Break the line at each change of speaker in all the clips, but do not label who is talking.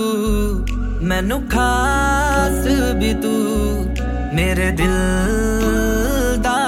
मैनू खास भी तू मेरे दिल दा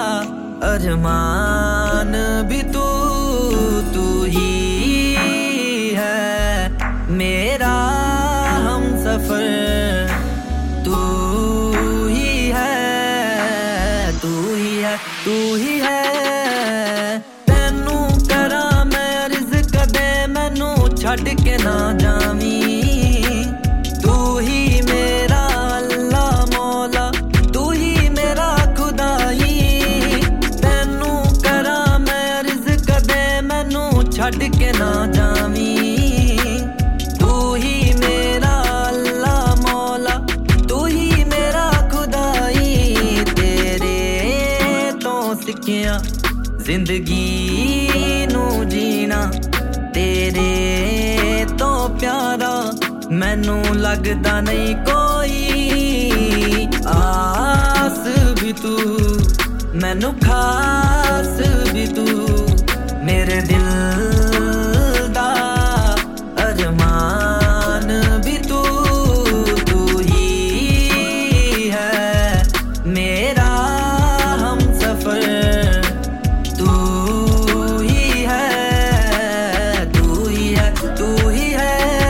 अरमान भी तू ही है मेरा हमसफर तू ही है तू ही है तेनू करा मैं रिज़्क दे मैनू छड्ड के ना जावी तू ही मेरा अल्लाह मौला तू ही मेरा खुदाई तेनू करा मैं रिज़्क दे मैनू छड्ड के ना जावी तू ही मेरा अल्लाह मौला तू ही मेरा खुदाई तेरे तो सिक्खिया जिंदगी नू जीना तेरे तो प्यारा मैनू लगदा नहीं कोई आस भी तू मैनू खास भी तू मेरे दिल दा अरमान भी तू ही है मेरा हमसफर तू ही है तू ही है तू ही है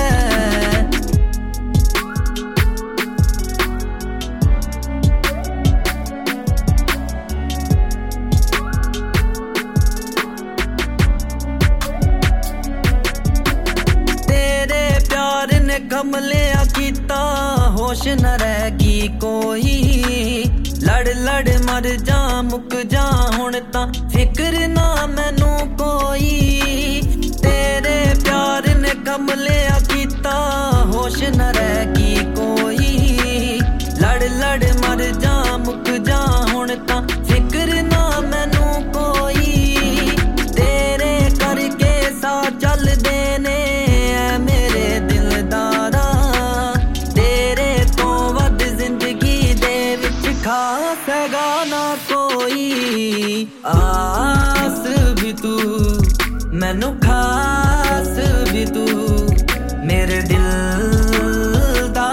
कमलिया कीता होश न रहेगी कोई लड़ लड़ मर जा मुक जा हुण तां फिक्र ना मैनू कोई तेरे प्यार ने कमलिया कीता होश न रहेगी कोई लड़ लड़ मर जा मुक जा हुण तां फिक्र ना मैनू कोई तेरे करके सा चलदे ने मेरे दिलदारा तेरे तो वध जिंदगी दे विच खास हैगा ना कोई आस भी तू मैनू खास भी तू मेरे दिल दा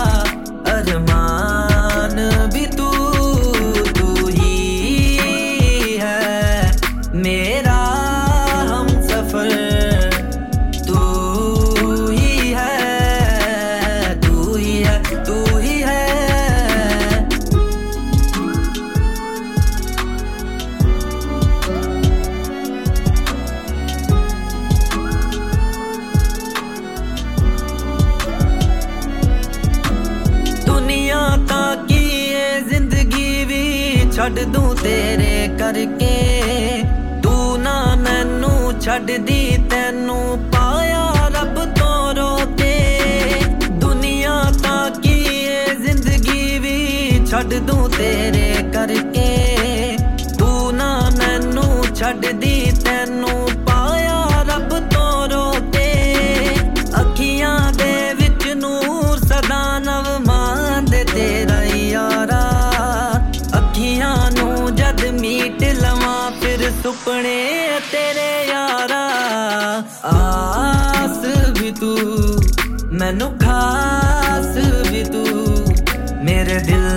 अरमान भी तू ही है मेरा हमसफर तू ही है तू ही है तू ही है दुनिया ताकी ये जिंदगी भी छड्ड दूं तेरे करके तू ना मैनू छड्ड दी तैनू पाया रब तो रोके दुनिया ताकी ये जिंदगी भी छड्ड दूं तेरे करके तू ना मैनू छड्ड दी तैनू पाया रब तो रोके अखियां दे विच नूर सदा नव मांदे तेरा यारा अखियां नू जद मीट लवां फिर सुपने तेरे यारा आस भी तू मैनू खास भी तू मेरे दिल